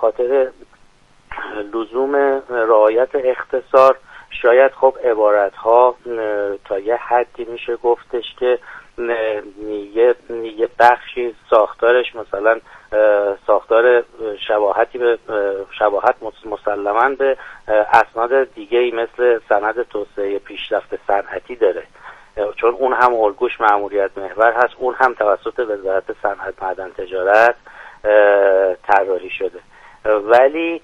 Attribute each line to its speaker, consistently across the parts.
Speaker 1: خاطر لزوم رعایت اختصار شاید خب عبارت‌ها تا یه حدی میشه گفتش که یه بخشی ساختارش مثلا ساختار شباهت مسلماً به اسناد دیگه‌ای مثل سند توسعه پیشرفت صنعتی داره، چون اون هم الگوش مأموریت محور هست، اون هم توسط وزارت صنعت معدن تجارت طراحی شده. ولی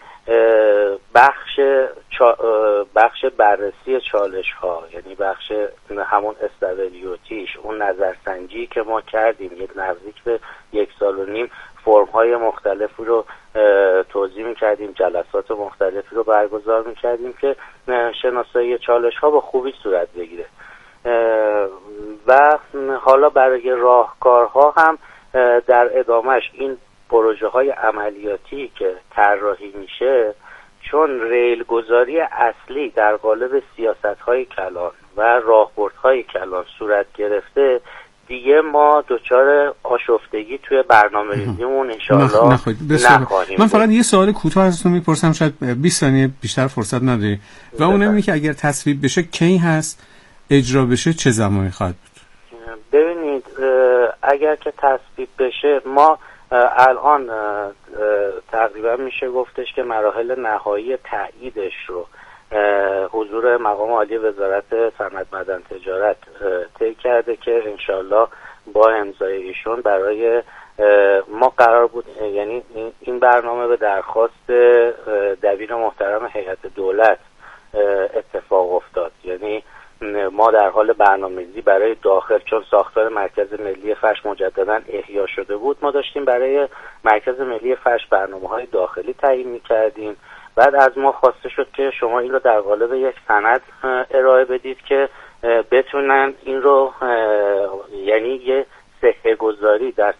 Speaker 1: بخش بررسی چالش ها، یعنی بخش همون استابیلیتیش، اون نظرسنجی که ما کردیم یک نزدیک به 1.5 سال فرم های مختلفی رو توضیح می‌کردیم، جلسات مختلفی رو برگزار می‌کردیم که شناسایی چالش ها با خوبی صورت بگیره. و حالا برای راهکارها هم در ادامهش این پروژه های عملیاتی که طراحی میشه، چون ریل گذاری اصلی در قالب سیاست های کلان و راهبرد های کلان صورت گرفته، دیگه ما دچار آشفتگی توی برنامه ریزیمون انشاءالله نخواهیم.
Speaker 2: من فقط یه سوال کوتاه ازتون میپرسم، شاید 20 ثانیه بیشتر فرصت نداری، و اون اینه که اگر تصویب بشه کی هست، اجرا بشه چه زمانی خواهد بود؟
Speaker 1: ببینید اگر که تصویب بشه، ما الان تقریبا میشه گفتش که مراحل نهایی تاییدش رو حضور مقام عالی وزارت صنعت معدن تجارت طی کرده که انشالله با امضای ایشون برای ما قرار بود، یعنی این برنامه به درخواست دبیر محترم هیئت دولت اتفاق افتاد. یعنی ما در حال برنامه‌ریزی برای داخل، چون ساختار مرکز ملی فرش مجددا احیا شده بود، ما داشتیم برای مرکز ملی فرش برنامه‌های داخلی تعیین می‌کردیم. بعد از ما خواسته شد که شما این رو در قالب یک سند ارائه بدید که بتونن این رو، یعنی یه صحه‌گذاری در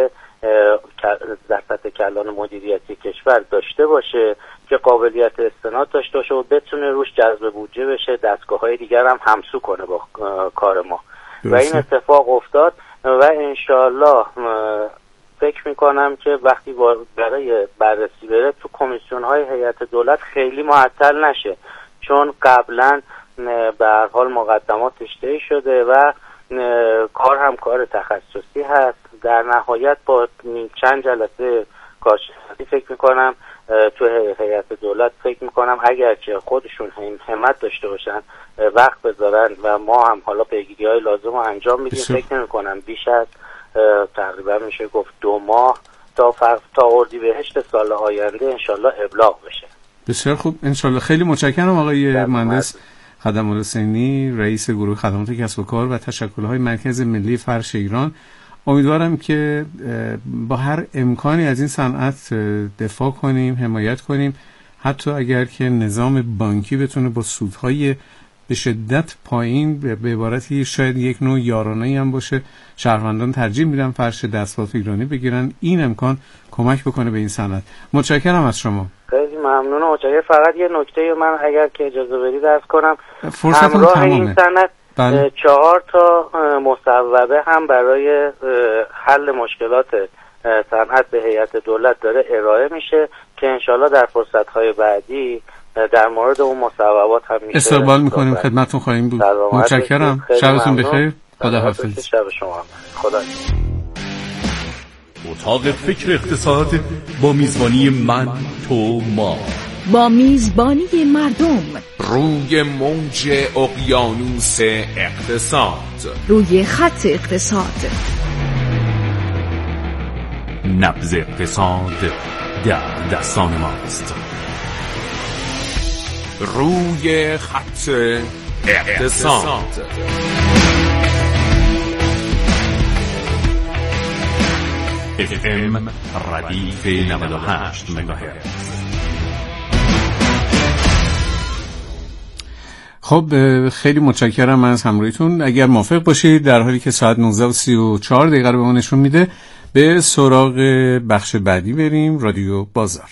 Speaker 1: سطح کلان مدیریتی کشور داشته باشه که قابلیت استناد داشته باشه و بتونه روش جذب بودجه بشه، دستگاه‌های دیگر هم همسو کنه با کار ما. و این اتفاق افتاد و انشالله فکر میکنم که وقتی برای بررسی بره تو کمیسیون‌های هیئت دولت خیلی معطل نشه، چون قبلا به هر حال مقدماتش طی شده و کار هم کار تخصصی هست. در نهایت با چند جلسه کارشناسی فکر میکنم تو هیئت دولت، فکر میکنم اگرچه خودشون همت داشته باشن وقت بذارن و ما هم حالا پیگیری‌های لازم رو انجام میدیم، فکر نمیکنم بیش از تقریبا میشه گفت 2 ماه تا اردیبهشت سال آینده انشالله ابلاغ بشه.
Speaker 2: بسیار خوب، انشالله. خیلی متشکرم آقای مهندس خدم‌الحسینی، رئیس گروه خدمات کسب و کار و تشکل‌های مرکز ملی فرش ایران. امیدوارم که با هر امکانی از این صنعت دفاع کنیم، حمایت کنیم، حتی اگر که نظام بانکی بتونه با سودهای به شدت پایین، به عبارتی شاید یک نوع یارانه‌ای هم باشه، شهروندان ترجیح میدن فرش دستباف ایرانی بگیرن، این امکان کمک بکنه به این صنعت. متشکرم از شما.
Speaker 1: خیلی ممنونم. متشکرم. فقط یه نکته من اگر که اجازه بدید عرض کنم،
Speaker 2: همراه
Speaker 1: این صنعت 4 تا مصوبه هم برای حل مشکلات صنعت به هیئت دولت داره ارائه میشه که انشالله در فرصت‌های بعدی در مورد اون مصوبات هم میشه
Speaker 2: استقبال میکنیم، خدمتتون خواهیم بود. متشکرم. شبتون بخیر. خداحافظ.
Speaker 1: شب شما خدا.
Speaker 3: اتاق فکر اقتصاد با میزبانی من، تو، ما،
Speaker 4: با میزبانی مردم
Speaker 5: روی موج اقیانوس اقتصاد،
Speaker 4: روی خط اقتصاد.
Speaker 3: نبض اقتصاد در دستان ماست.
Speaker 5: روی خط اقتصاد.
Speaker 3: FM ردیف 98 مگاهرتز.
Speaker 2: خب خیلی متشکرم از همراهیتون. اگر موافق باشید در حالی که ساعت 19:34 رو به ما نشون میده، به سراغ بخش بعدی بریم. رادیو بازار.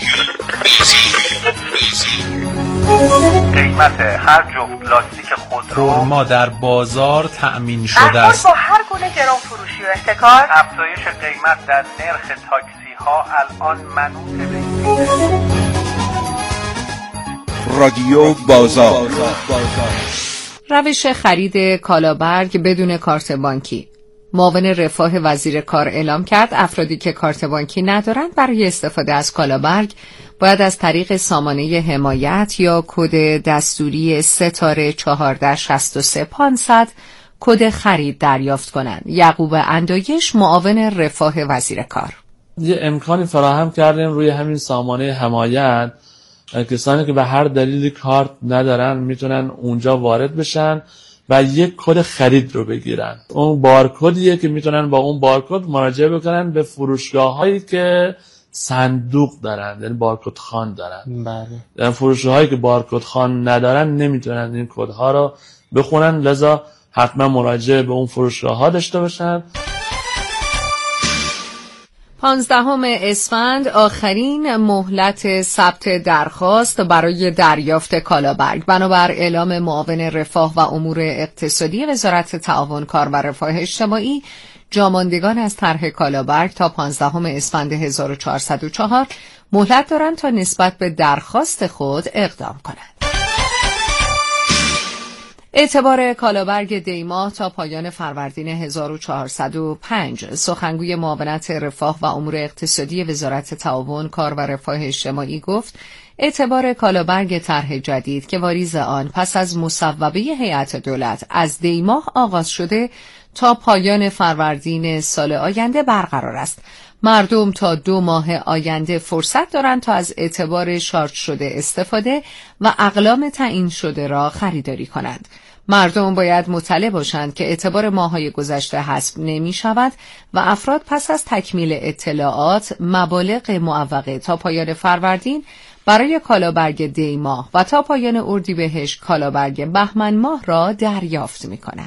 Speaker 6: قیمت هر جفت لاستیک خودرو خرما در بازار تأمین شده است.
Speaker 7: با هر گونه گران فروشی و احتکار،
Speaker 8: افزایش قیمت در نرخ تاکسی ها الان منوط به
Speaker 3: رادیو بازار.
Speaker 4: روش خرید کالابرگ بدون کارت بانکی. معاون رفاه وزیر کار اعلام کرد افرادی که کارت بانکی ندارند برای استفاده از کالابرگ باید از طریق سامانه حمایت یا کد دستوری ستاره 1463500 کد خرید دریافت کنند. یعقوب اندایش، معاون رفاه وزیر کار:
Speaker 9: یه امکانی فراهم کردیم روی همین سامانه حمایت، کسانی که به هر دلیلی کارت ندارن میتونن اونجا وارد بشن و یک کد خرید رو بگیرن. اون بارکدیه که میتونن با اون بارکد مراجعه بکنن به فروشگاه‌هایی که صندوق دارن، یعنی بارکد خوان دارن. بله. فروشگاه‌هایی که بارکد خوان ندارن نمیتونن این کدها رو بخونن، لذا حتما مراجعه به اون فروشگاه‌ها داشته باشن.
Speaker 4: 15 اسفند آخرین مهلت ثبت درخواست برای دریافت کالابرگ. بنابر اعلام معاون رفاه و امور اقتصادی وزارت تعاون کار و رفاه اجتماعی، جاماندگان از طرح کالابرگ تا 15 اسفند 1404 مهلت دارند تا نسبت به درخواست خود اقدام کنند. اعتبار کالابرگ دیماه تا پایان فروردین 1405. سخنگوی معاونت رفاه و امور اقتصادی وزارت تعاون کار و رفاه اجتماعی گفت اعتبار کالابرگ طرح جدید که واریز آن پس از مصوبه هیئت دولت از دیماه آغاز شده تا پایان فروردین سال آینده برقرار است. مردم تا 2 ماه آینده فرصت دارند تا از اعتبار شارژ شده استفاده و اقلام تعیین شده را خریداری کنند. مردم باید مطلع باشند که اعتبار ماه‌های گذشته حذف نمی شود و افراد پس از تکمیل اطلاعات مبالغ معوقه تا پایان فروردین برای کالابرگ دی ماه و تا پایان اردیبهشت کالابرگ بهمن ماه را دریافت می کنند.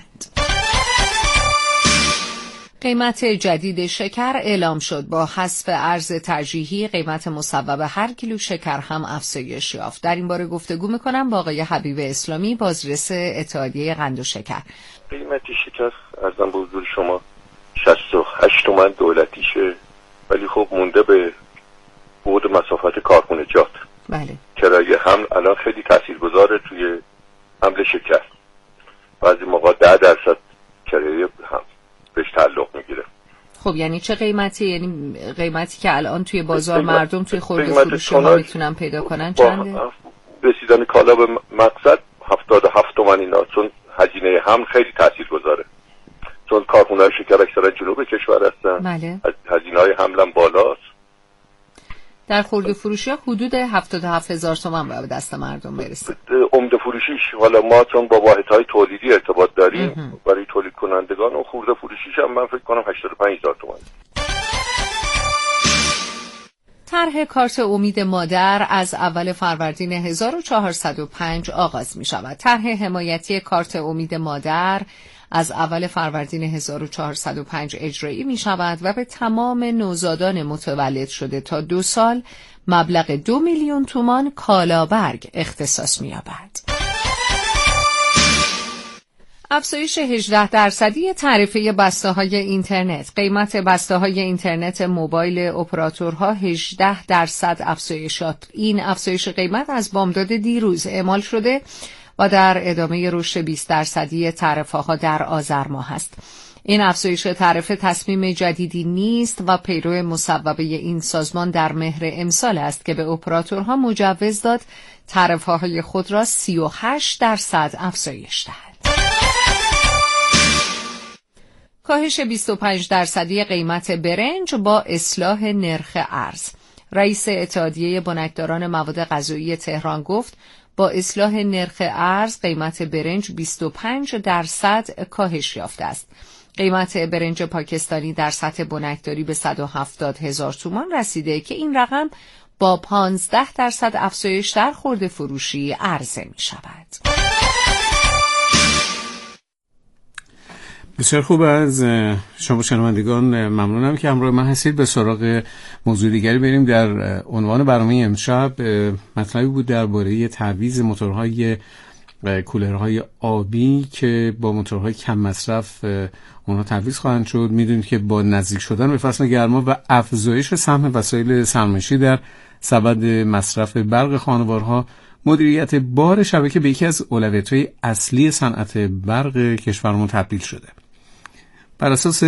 Speaker 4: قیمت جدید شکر اعلام شد. با حذف ارز ترجیحی قیمت مصوب هر کیلو شکر هم افزایش یافت. در این باره گفتگو میکنم با آقای حبیب اسلامی، بازرس اتحادیه قند و شکر.
Speaker 10: قیمت شکر ارزم به حضور شما 68 تومن دولتیشه، ولی خب مونده به بعد مسافت کارخونجات.
Speaker 4: بله.
Speaker 10: کرایه حمل الان خیلی تاثیرگذاره توی حمل شکر. بعضی موقع 10% کرایه هم بهش تعلق میگیره.
Speaker 4: خب یعنی چه قیمتی؟ یعنی قیمتی که الان توی بازار مردم توی خرده فروشی ها میتونن پیدا کنن چنده؟
Speaker 10: رسیدن کالا به مقصد 77 تومن اینا، چون هزینه حمل خیلی تاثیرگذاره، چون کارخونه‌های شکر اکثرا جنوب کشور هستن.
Speaker 4: بله.
Speaker 10: هزینه‌های حمل هم بالاست.
Speaker 4: در خرده فروشی ها حدود 77,000 تومان باید دست مردم برسه.
Speaker 10: عمده فروشیش حالا ما چون با واحدهای تولیدی ارتباط داریم برای تولید کنندگان، و خرده فروشیش هم من فکر کنم 85,000 تومان.
Speaker 4: طرح کارت امید مادر از اول فروردین 1405 آغاز می شود. طرح حمایتی کارت امید مادر از اول فروردین 1405 اجرایی می شود و به تمام نوزادان متولد شده تا 2 سال مبلغ 2 میلیون تومان کالابرگ اختصاص می یابد. افزایش 18% تعرفه بسته‌های اینترنت. قیمت بسته‌های اینترنت موبایل اپراتورها 18% افزایش یافت. این افزایش قیمت از بامداد دیروز اعمال شده و در ادامه رشد 20% تعرفه‌ها در آذر ماه است. این افزایش تعرفه تصمیم جدیدی نیست و پیرو مصوبه این سازمان در مهر امسال است که به اپراتورها مجوز داد تعرفه‌های خود را 38% افزایش دهد. کاهش 25% قیمت برنج با اصلاح نرخ ارز. رئیس اتحادیه بنکداران مواد غذایی تهران گفت با اصلاح نرخ ارز قیمت برنج 25% کاهش یافته است. قیمت برنج پاکستانی در سطح بنکداری به 170,000 تومان رسیده که این رقم با 15% افزایش در خرده فروشی عرضه می شود.
Speaker 2: بسیار خوب. از شما شنوندگان ممنونم که همراه من هستید. به سراغ موضوع دیگری بریم. در عنوان برنامه امشب مطلبی بود درباره تعویض موتورهای کولرهای آبی که با موتورهای کم مصرف اونها تعویض خواهند شد. میدونید که با نزدیک شدن به فصل گرما و افزایش سهم وسایل سرمایشی در سبد مصرف برق خانوارها، مدیریت بار شبکه به یکی از اولویت‌های اصلی صنعت برق کشورمون تبدیل شده. بر اساس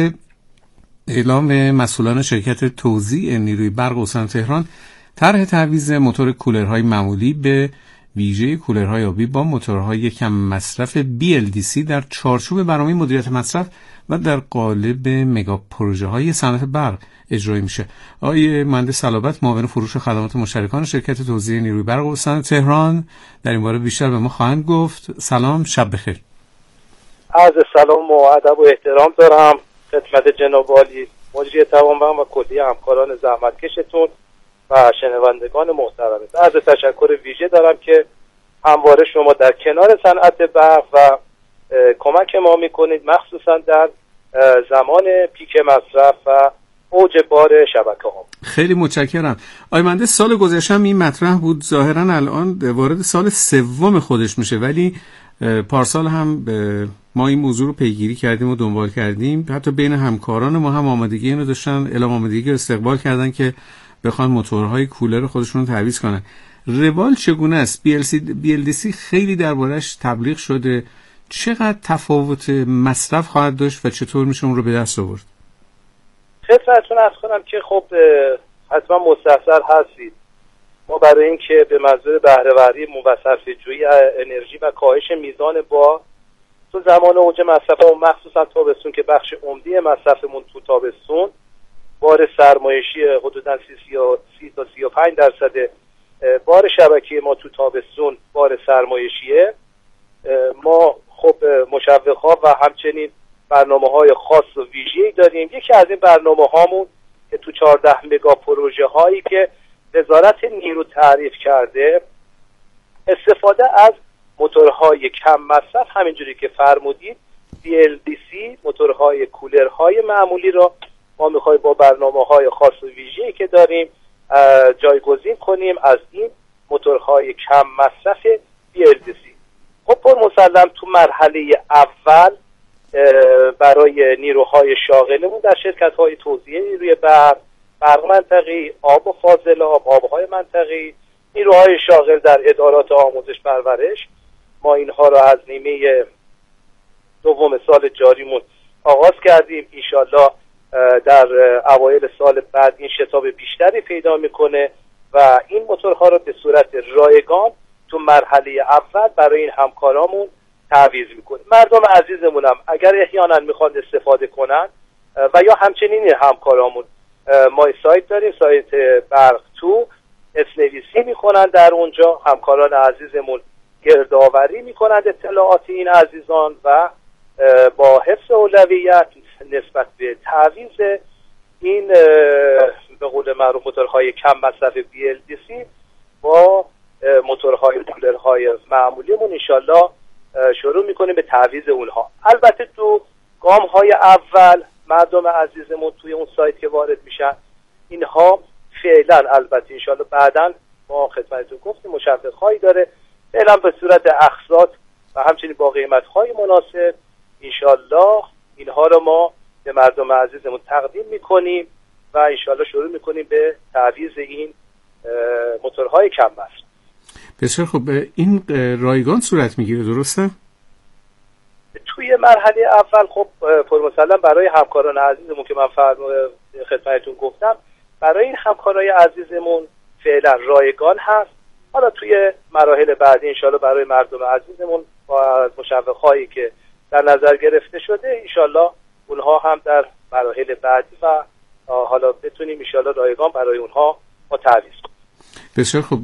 Speaker 2: اعلام مسئولان شرکت توزیع نیروی برق استان تهران، طرح تعویض موتور کولرهای معمولی به ویژه کولرهای آبی با موتورهای کم مصرف BLDC در چارچوب برنامه مدیریت مصرف و در قالب مگا پروژه های صنعت برق اجرایی میشه. آقای مهندس صلابت، معاون فروش خدمات مشترکان شرکت توزیع نیروی برق استان تهران، در این باره بیشتر به ما خواهند گفت. سلام، شب بخیر.
Speaker 11: عرض سلام و ادب و احترام دارم خدمت جناب عالی مجری توانمند و کلیه همکاران زحمتکشتون و شنوندگان محترم. عرض تشکر ویژه دارم که همواره شما در کنار صنعت برق و کمک ما میکنید، مخصوصا در زمان پیک مصرف و اوج بار شبکه ها.
Speaker 2: خیلی متشکرم. آقای مهندس، سال گذشته این مطرح بود، ظاهرا الان وارد سال سوم خودش میشه، ولی پارسال هم ما این موضوع رو پیگیری کردیم و دنبال کردیم. حتی بین همکاران ما هم آمادگی اینو داشتن، اعلام آمادگی رو استقبال کردن که بخوان موتورهای کولر خودشون رو تعویض کنن. روال چگونه است؟ BLDC خیلی دربارش تبلیغ شده. چقدر تفاوت مصرف خواهد داشت و چطور میشه اون رو به دست آورد؟
Speaker 11: خدمتتون عرض کنم که خب حتما مستحضر هستید ما برای اینکه به منظور بهره‌وری و صرفه‌جویی انرژی و کاهش میزان با تو زمان اوج مصرف و مخصوصا تابستون که بخش عمده مصرفمون تو تابستون بار سرمایشی حدوداً 30 تا 35% بار شبکه ما تو تابستون بار سرمایشیه. ما خب مشوق‌ها و همچنین برنامه‌های خاص و ویژه‌ای داریم. یکی از این برنامه‌هامون که تو 14 مگا پروژه هایی که وزارت نیرو تعریف کرده، استفاده از موتورهای کم مصرف همینجوری که فرمودید BLDC موتورهای کولرهای معمولی را ما می‌خوایم با برنامه‌های خاص و ویژه‌ای که داریم جایگزین کنیم از این موتورهای کم مصرف BLDC. خب مسلم تو مرحله اول برای نیروهای شاغلمون در شرکت‌های توزیع نیروی برق منطقی، آب و فاضلاب، آب‌های منطقی، نیروهای شاغل در ادارات آموزش پرورش، ما اینها را از نیمه دوم سال جاریمون آغاز کردیم. انشالله در اوایل سال بعد این شتاب بیشتری پیدا میکنه و این موتورها را به صورت رایگان تو مرحله اول برای این همکارامون تعویض میکنه. مردم عزیزمونم اگر احیانا میخوان استفاده کنن و یا همچنین این همکارامون، ما سایت داریم، سایت برق تو، اسنویسی میکنن در اونجا، همکاران عزیزمون گردآوری میکنند اطلاعات این عزیزان و با حفظ اولویت نسبت به تعویض این به قول معروف موتورهای کم مصرف BLDC با موتورهای کولرهای معمولیمون انشالله شروع میکنیم به تعویض اونها. البته تو گام‌های اول مردم عزیزمون توی اون سایت که وارد میشن اینها فعلا، البته انشالله بعداً ما خدمتتون گفتیم مشوق‌هایی داره، فعلا به صورت اقساط و همچنین با قیمت‌های مناسب انشالله اینها رو ما به مردم عزیزمون تقدیم میکنیم و انشالله شروع میکنیم به تعویض این موتورهای کم مصرف.
Speaker 2: بسیار خوب. این رایگان صورت میگیره، درسته؟
Speaker 11: توی مرحله اول خب پرمسلم برای همکاران عزیزمون که من خدمتتون گفتم، برای این همکارای عزیزمون فعلا رایگان هست. حالا توی مراحل بعدی انشالله برای مردم عزیزمون با مشوق‌هایی که در نظر گرفته شده انشالله اونها هم در مراحل بعدی و حالا بتونیم انشالله رایگان برای اونها ما تعویض کنیم.
Speaker 2: بسیار خوب.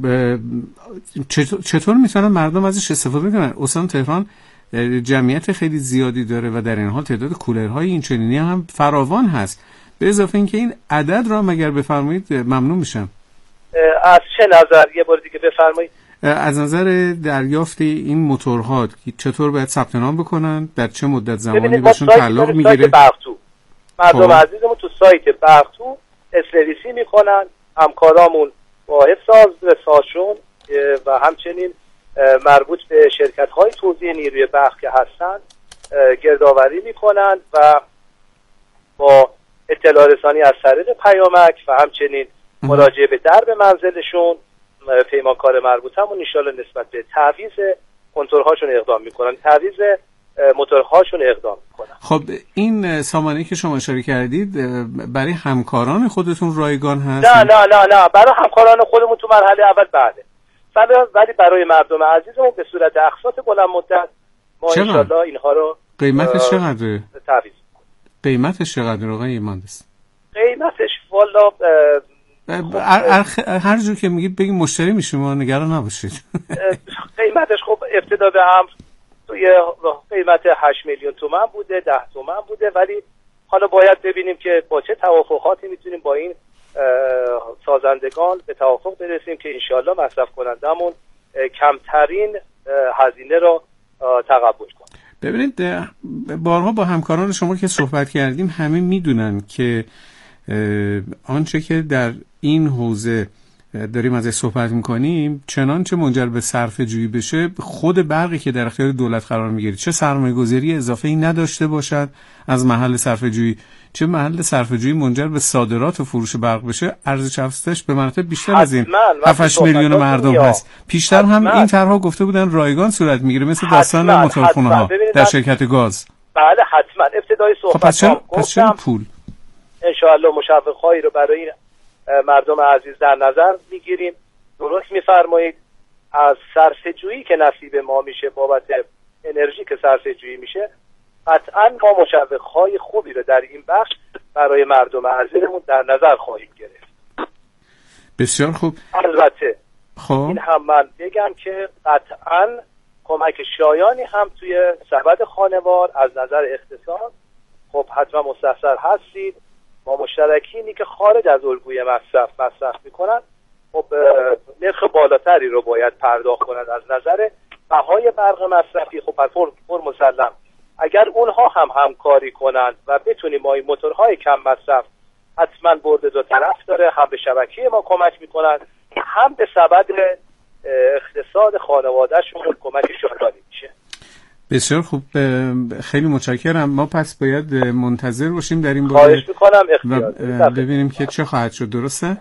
Speaker 2: چطور میتونن مردم ازش استفاده کنن؟ استان تهران جمعیت خیلی زیادی داره و در این حال تعداد کولرهای این چنینی هم فراوان هست. به اضافه اینکه این عدد را مگر بفرمایید ممنون میشم.
Speaker 11: از چه نظر؟ یه بار دیگه بفرمایید.
Speaker 2: از نظر دریافت این موتورها چطور باید ثبت نام بکنن؟ در چه مدت زمانی بهشون تعلق میگیره؟
Speaker 11: مردم عزیزمون تو سایت برق تو اسنویسی میکنن، همکارامون با حفظ رساشون و همچنین مربوط به شرکت‌های توزیع نیروی برق که هستند گردآوری می‌کنند و با اطلاع رسانی از طریق پیامک و همچنین مراجعه به درب منزلشون پیمانکار مربوط همون انشالله نسبت به تعویض کنتورهاشون اقدام میکنن، تعویض موتورهاشون اقدام میکنن.
Speaker 2: خب این سامانه‌ای که شما اشاره کردید برای همکاران خودتون رایگان هست؟
Speaker 11: نه برای همکاران خودمون تو مرحله اول ولی برای مردم عزیزمون به صورت اقساط بلند مدت ما انشالله اینها رو
Speaker 2: قیمتش چقدره؟
Speaker 11: تعویض میکنیم.
Speaker 2: قیمتش چقدره آقای مهندس؟
Speaker 11: قیمتش والا
Speaker 2: هر جور که میگید بگید مشتری میشیم و نگران نباشید.
Speaker 11: قیمتش خب ابتدا به امر توی قیمت 8 میلیون تومان بوده، 10 تومان بوده، ولی حالا باید ببینیم که با چه توافقاتی میتونیم با این سازندگان به توافق برسیم که انشالله مصرف کنندمون کمترین هزینه رو تقبل کنه.
Speaker 2: ببینید بارها با همکاران شما که صحبت کردیم همه میدونن که آنچه که در این حوزه داریم ازش صحبت میکنیم چنانچه منجر به صرفه جویی بشه خود برقی که در اختیار دولت قرار میگیره چه سرمایه‌گذاری اضافه‌ای نداشته باشد از محل صرفه جویی، چه محل صرفه جویی منجر به صادرات و فروش برق بشه، ارزش افزودش به مراتب بیشتر از این 7 میلیون مردم هست. پیشتر هم این طرح‌ها گفته بودن رایگان صورت میگیره مثل داستان موتورخونه‌ها در شرکت گاز.
Speaker 11: بله حتما ابتدای صحبت
Speaker 2: پس چرا پول
Speaker 11: انشاءالله مشوق‌هایی رو برای این مردم عزیز در نظر میگیریم. درست میفرمایید، از صرفه‌جویی که نصیب ما میشه بابت انرژی که صرفه‌جویی میشه قطعاً ما مشوق‌های خوبی رو در این بخش برای مردم عزیزمون در نظر خواهیم گرفت.
Speaker 2: بسیار خوب.
Speaker 11: البته
Speaker 2: خب
Speaker 11: این هم من بگم که قطعاً کمک شایانی هم توی سبد خانوار از نظر اقتصاد خب حتما مستحضر هستید. ما مشترکینی که خارج از الگوی مصرف میکنن خب نرخ بالاتری رو باید پرداخت کنند از نظر بهای برق مصرفی. خب پر مسلم اگر اونها هم همکاری کنند و بتونیم ما این موتورهای کم مصرف حتما برد دو طرف داره، هم به شبکه ما کمک میکنند هم به سبد اقتصاد خانوادهشون کمک شایانی میشه.
Speaker 2: بسیار خوب، خیلی متشکرم. ما پس باید منتظر باشیم در این
Speaker 11: باره
Speaker 2: و ببینیم که چه خواهد شد. درسته؟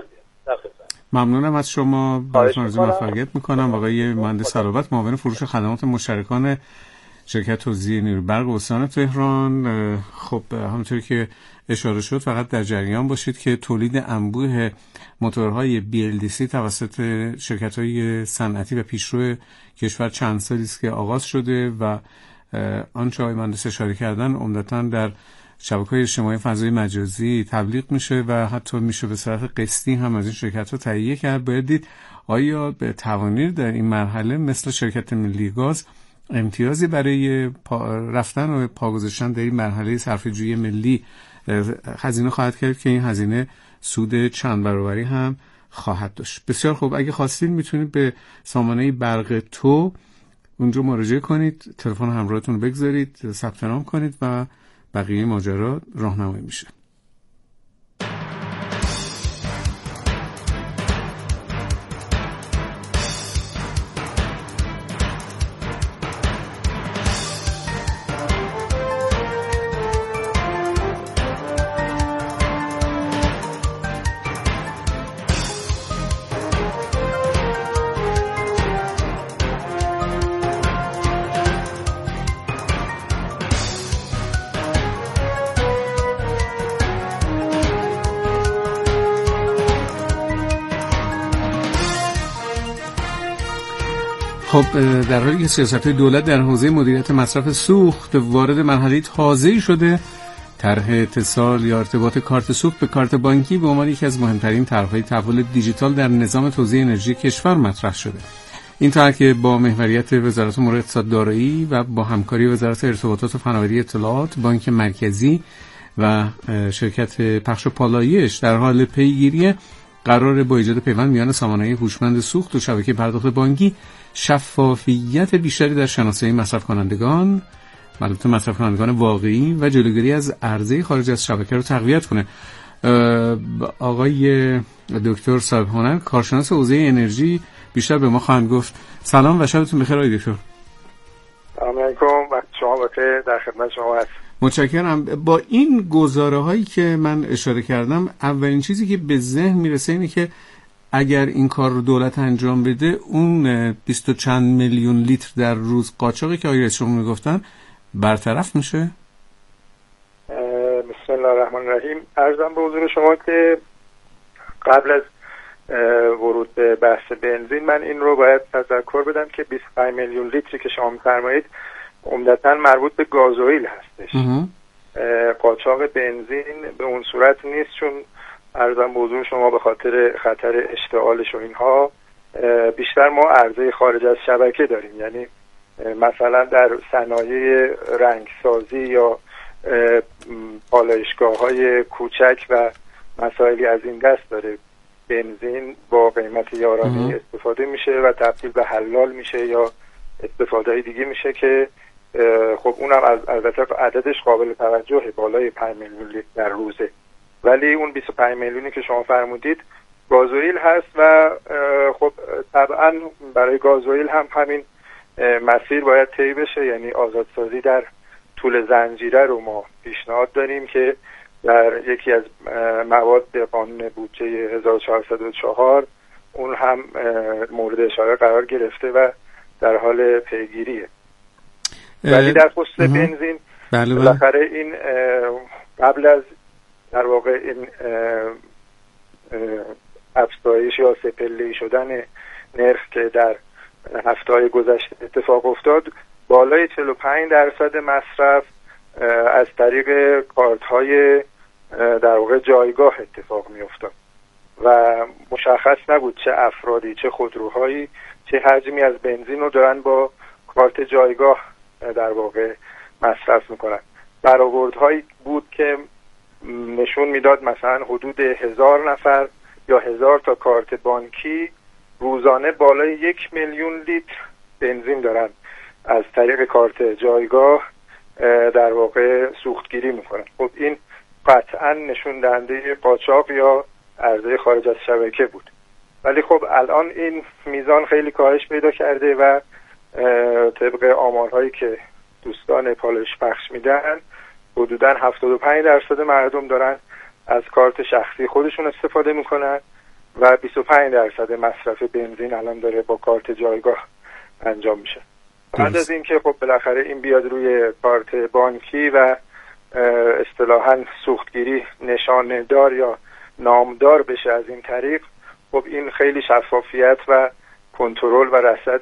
Speaker 2: ممنونم از شما. براتون آرزوی موفقیت میکنم. آقای مهندس صلابت، معاون فروش خدمات مشترکان شرکت توزیع نیروی برق استان تهران. خب همونطوری که اشاره شد فقط در جریان باشید که تولید انبوه موتورهای BLDC توسط شرکت‌های صنعتی و پیشرو کشور چند سالی است که آغاز شده و آنچه آقای مهندس اشاره کردن عمدتاً در شبکه‌های اجتماعی فضای مجازی تبلیغ میشه و حتی میشه به صورت قسطی هم از این شرکت‌ها تهیه کرد. باید دید آیا به توانید در این مرحله مثل شرکت ملی گاز امتیازی برای رفتن و پا گذاشتن در این مرحله صرفه‌جویی ملی هزینه خواهد کرد که این هزینه سود چند برابری هم خواهد داشت. بسیار خوب، اگه خواستید میتونید به سامانه برق تو اونجا مراجعه کنید، تلفن همراهتون رو بگذارید، ثبت نام کنید و بقیه ماجرا راهنمایی میشه. خب در حالی که سیاست‌های دولت در حوزه مدیریت مصرف سوخت وارد مرحله تازه‌ای شده، طرح اتصال یا ارتباط کارت سوخت به کارت بانکی به عنوان یکی از مهمترین طرح‌های تحول دیجیتال در نظام توزیع انرژی کشور مطرح شده. این طرح که با محوریت وزارت امور اقتصاد دارایی و با همکاری وزارت ارتباطات و فناوری اطلاعات، بانک مرکزی و شرکت پخش و پالایش در حال پیگیری، قرار با ایجاد پیوند میان سامانه‌های هوشمند سوخت و شبکه پرداخت بانکی شفافیت بیشتری در شناسایی مصرف کنندگان، البته مصرف کنندگان واقعی، و جلوگیری از عرضه خارج از شبکه رو تقویت کنه. آقای دکتر صاحب هنر، کارشناس حوزه انرژی بیشتر به ما خواهند گفت. سلام و شبتون بخیر آقای دکتر.
Speaker 12: سلام علیکم و شما بخیر، در خدمت شما هست.
Speaker 2: متشکرم. با این گزاره هایی که من اشاره کردم، اولین چیزی که به ذهن میرسه اینه که اگر این کار رو دولت انجام بده، اون 20 و چند میلیون لیتر در روز قاچاقی که آقای شما میگفتن برطرف میشه.
Speaker 12: بسم الله الرحمن الرحیم. عرضم به حضور شما که قبل از ورود به بحث بنزین من این رو باید تذکر بدم که 25 میلیون لیتری که شما می‌فرمایید عمدتاً مربوط به گازوئیل هستش. قاچاق بنزین به اون صورت نیست، چون عرضم به حضور شما به خاطر خطر اشتعالش و اینها بیشتر ما عرضه خارج از شبکه داریم. یعنی مثلا در صنایع رنگسازی یا پالایشگاه‌های کوچک و مسائلی از این دست داره بنزین با قیمت یارانه استفاده میشه و تبدیل به حلال میشه یا استفاده دیگه میشه که خب اونم البته عددش قابل توجهه، بالای 5 میلیون لیتر در روزه. ولی اون 25 میلیونی که شما فرمودید گازوئیل هست و خب طبعا برای گازوئیل هم همین مسیر باید طی بشه. یعنی آزادسازی در طول زنجیره رو ما پیشنهاد داریم که در یکی از مواد قانون بودجه 1404 اون هم مورد اشاره قرار گرفته و در حال پیگیریه. ولی در خصوص بنزین بالاخره این قبل از در واقع این افزایش یا سه‌پله‌ای شدن نرخ که در هفته‌های گذشته اتفاق افتاد، بالای 45% مصرف از طریق کارت‌های در واقع جایگاه اتفاق می‌افتاد و مشخص نبود چه افرادی، چه خودروهایی، چه حجمی از بنزین رو دارن با کارت جایگاه در واقع مصرف میکنن. برآوردهایی بود که نشون میداد مثلا حدود 1000 نفر یا 1000 تا کارت بانکی روزانه بالای 1 میلیون لیتر بنزین دارن از طریق کارت جایگاه در واقع سوختگیری میکنن. خب این قطعا نشون دهنده قاچاق یا عرضه خارج از شبکه بود. ولی خب الان این میزان خیلی کاهش پیدا کرده و طبق آمارهایی که دوستان پالایش پخش میدن حدوداً 75% مردم دارن از کارت شخصی خودشون استفاده میکنن و 25% مصرف بنزین الان داره با کارت جایگاه انجام میشه. بعد از اینکه خب بالاخره این بیاد روی کارت بانکی و اصطلاحاً سوختگیری نشانه‌دار یا نامدار بشه از این طریق، خب این خیلی شفافیت و کنترل و رصد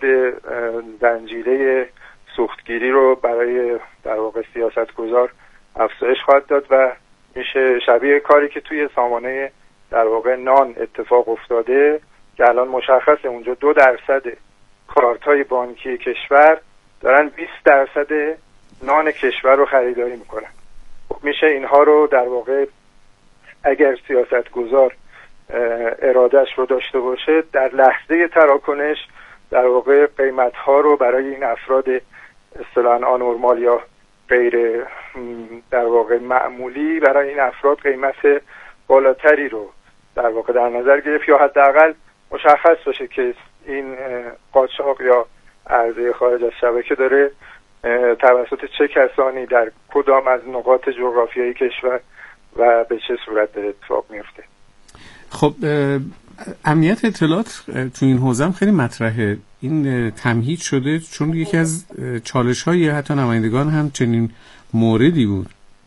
Speaker 12: زنجیره سوختگیری رو برای در واقع سیاستگزار افزایش خواهد داد و میشه شبیه کاری که توی سامانه در واقع نان اتفاق افتاده که الان مشخصه اونجا 2% کارت‌های بانکی کشور دارن 20% نان کشور رو خریداری میکنن. خب میشه اینها رو در واقع اگر سیاستگزار ارادهش رو داشته باشه در لحظه تراکنش در واقع قیمت‌ها رو برای این افراد اصطلاحاً آنورمال یا غیر در واقع معمولی برای این افراد قیمت بالاتری رو در واقع در نظر گرفت یا حداقل مشخص باشه که این قاچاق یا عرضه خارج از شبکه داره توسط چه کسانی در کدام از نقاط جغرافیایی کشور و به چه صورت داره اتفاق میفته.
Speaker 2: خب امنیت اطلاعات تو این حوزه خیلی مطرحه. این تمهید شده چون یکی از چالش‌های حتی نمایندگان هم چنین موردی بود.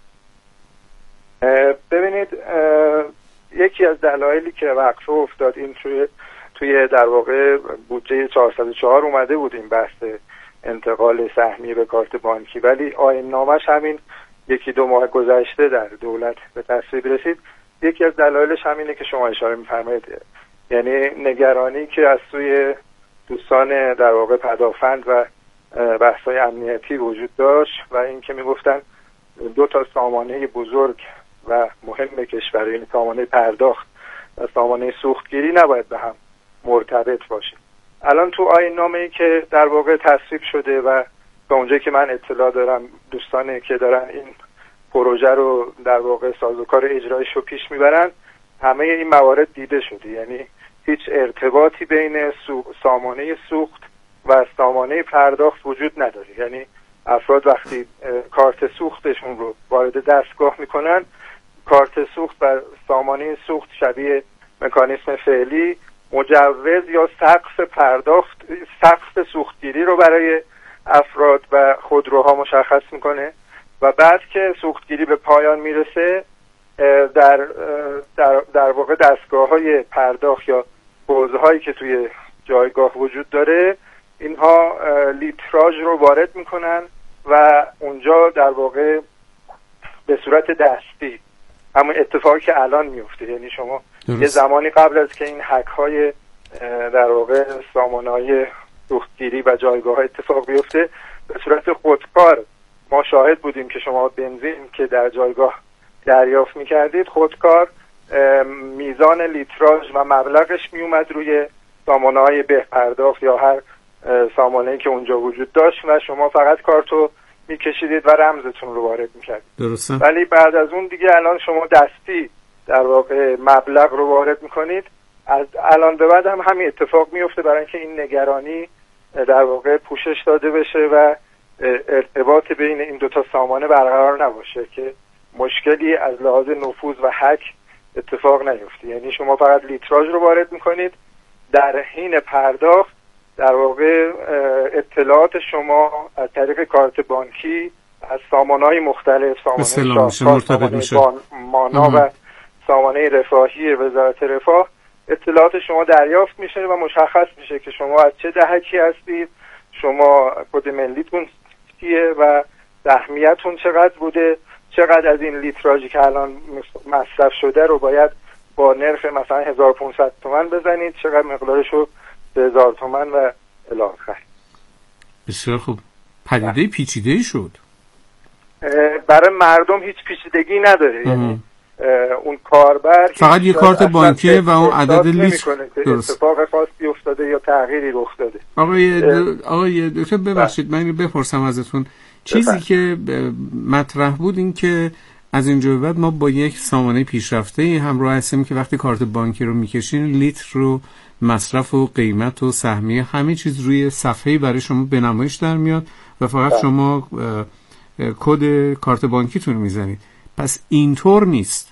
Speaker 12: ببینید یکی از دلایلی که وقفه افتاد این توی در واقع بودجه 404 اومده بود این بحث انتقال سهمیه به کارت بانکی، ولی آیین نامش همین 1-2 ماه گذشته در دولت به تصویب رسید. یکی از دلایلش همینه که شما اشاره می‌فرمایید، یعنی نگرانی که از سوی دوستان در واقع پدافند و بحث‌های امنیتی وجود داشت و این که میگفتن 2 تا سامانه بزرگ و مهم کشور، یعنی سامانه پرداخت و سامانه سوختگیری نباید به هم مرتبط باشه. الان تو آیین نامه‌ای که در واقع تصویب شده و تا اونجایی که من اطلاع دارم دوستانی که دارن این پروژه رو در واقع سازوکار اجرایش رو پیش میبرن همه این موارد دیده شده. یعنی هیچ ارتباطی بین سامانه سوخت و سامانه پرداخت وجود نداره. یعنی افراد وقتی کارت سوختشون رو وارد دستگاه میکنن، کارت سوخت و سامانه سوخت شبیه مکانیسم فعلی مجوز یا سقف پرداخت، سقف سوختگیری رو برای افراد و خودروها مشخص میکنه و بعد که سوختگیری به پایان میرسه در واقع دستگاه‌های پرداخت یا حوزه‌هایی که توی جایگاه وجود داره اینها لیتراژ رو وارد میکنن و اونجا در واقع به صورت دستی همون اتفاقی که الان میفته، یعنی شما یه زمانی قبل از که این هک‌های در واقع سامانه‌های سوختگیری و جایگاه اتفاق بیفته به صورت خودکار ما شاهد بودیم که شما بنزین که در جایگاه دریافت میکردید خودکار میزان لیتراژ و مبلغش میومد روی سامانه‌های بهپرداخت یا هر سامانه‌ای که اونجا وجود داشت و شما فقط کارتو میکشیدید و رمزتون رو وارد میکردید. درسته. ولی بعد از اون دیگه الان شما دستی در واقع مبلغ رو وارد میکنید. از الان به بعد هم همین اتفاق میفته برای اینکه این نگرانی در واقع پوشش داده بشه و ارتباط بین این دوتا سامانه برقرار نباشه که مشکلی از لحاظ نفوذ و هک اتفاق نیفته. یعنی شما فقط لیتراژ رو وارد میکنید، در حین پرداخت در واقع اطلاعات شما از طریق کارت بانکی از سامانه‌های مختلف، سامانه مانا و سامانه رفاهی وزارت رفاه، اطلاعات شما دریافت میشه و مشخص میشه که شما از چه دهکی هستید، شما کد ملیتون چیه و سهمیتون چقدر بوده، چقدر از این لیتراژی که الان مصرف شده رو باید با نرخ مثلا 1500 تومان بزنید، چقدر مقدارش رو 3000 تومان و الی آخر.
Speaker 2: بسیار خوب. پدیده پیچیده‌ای شد.
Speaker 12: برای مردم هیچ پیچیدگی نداره. یعنی اون کاربر
Speaker 2: فقط یه کارت بانکیه و اون عدد لیتر
Speaker 12: اتفاق خاصی افتاده یا تغییری رخ داده.
Speaker 2: آقای دکتر ببخشید من بپرسم ازتون، چیزی که مطرح بود این که از اینجا به بعد ما با یک سامانه پیشرفته همراه هستیم که وقتی کارت بانکی رو میکشین لیتر رو مصرف و قیمت و سهمیه همه چیز روی صفحه‌ای برای شما به نمایش در میاد و فقط شما کد کارت بانکیتون رو میزنید. پس اینطور نیست.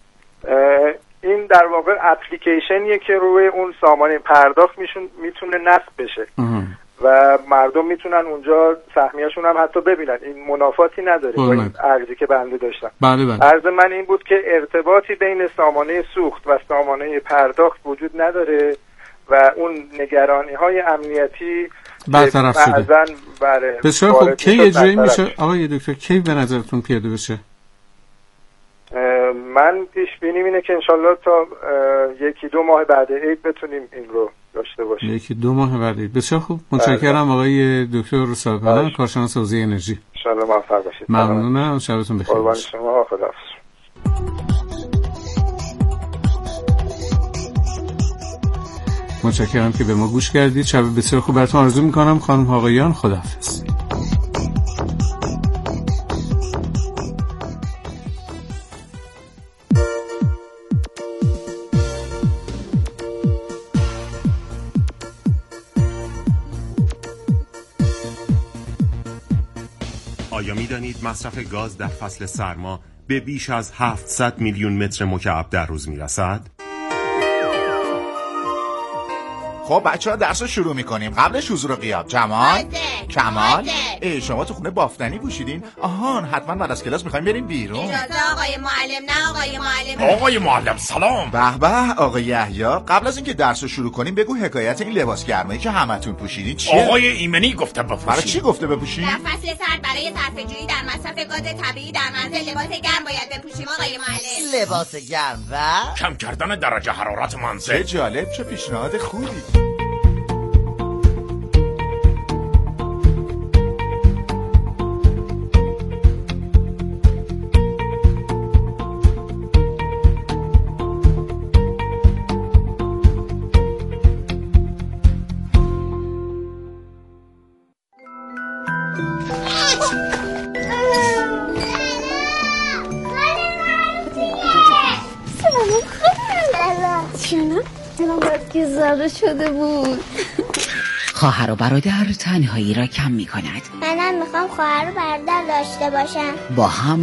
Speaker 12: این در واقع اپلیکیشنیه که روی اون سامانه پرداخت میتونه نصب بشه و مردم میتونن اونجا سهمیه‌شون هم حتی ببینن. این منافاتی نداره با این عرضی که بنده داشتم.
Speaker 2: بله.
Speaker 12: عرض من این بود که ارتباطی بین سامانه سوخت و سامانه پرداخت وجود نداره و اون نگرانی‌های امنیتی
Speaker 2: برطرف شده. بسیار خوب. کی اجرایی میشه آقای دکتر؟ کی به نظرتون پیاده بشه؟
Speaker 12: من پیش بینیم اینه که انشالله تا 1-2 ماه بعد عید بتونیم این رو داشته باشیم.
Speaker 2: 1-2 ماه بعد عید. بسیار خوب. متشکرم آقای دکتر رسالپناه، کارشناس حوزه انرژی.
Speaker 12: انشالله موفق باشید.
Speaker 2: ممنونم. شبتون بخیر.
Speaker 12: قربان شما. خداحافظ.
Speaker 2: متشکرم که به ما گوش کردید. شب بسیار خوب براتون آرزو میکنم. خانم آقایان خداحافظ.
Speaker 13: آیا می‌دانید مصرف گاز در فصل سرما به بیش از 700 میلیون متر مکعب در روز میرسد؟
Speaker 14: خب بچه‌ها درس رو شروع می‌کنیم. قبلش حضور غیاب. جمال، کمال، شما تو خونه بافتنی پوشیدین؟ آهان، حتما بعد از کلاس می‌خوایم بریم بیرون.
Speaker 15: اجازه آقای معلم. نه آقای معلم.
Speaker 14: آقای معلم سلام. به به آقای یحیی، قبل از اینکه درس رو شروع کنیم بگو حکایت این لباس گرمایی که همتون پوشیدین چیه؟
Speaker 16: آقای ایمنی گفته بپوشید.
Speaker 14: برای چی گفته بپوشید؟
Speaker 15: در فصل سرد برای صرفه‌جویی در مصرف گاز طبیعی در منزل لباس گرم باید بپوشیم آقای معلم.
Speaker 17: لباس گرم و
Speaker 16: کم کردن درجه حرارت منزل.
Speaker 14: چه جالب، چه پیشنهاد خوبی.
Speaker 17: که زده شده بود.
Speaker 18: خواهر و برادر تنهایی را کم می کند.
Speaker 17: منم میخوام خواهر و برادر داشته باشم.
Speaker 18: با هم